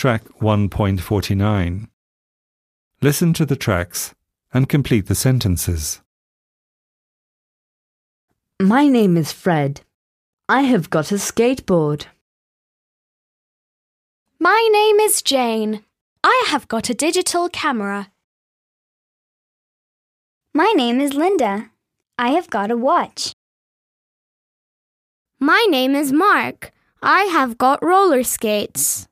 Track 1.49. Listen to the tracks and complete the sentences. My name is Fred. I have got a skateboard. My name is Jane. I have got a digital camera. My name is Linda. I have got a watch. My name is Mark. I have got roller skates.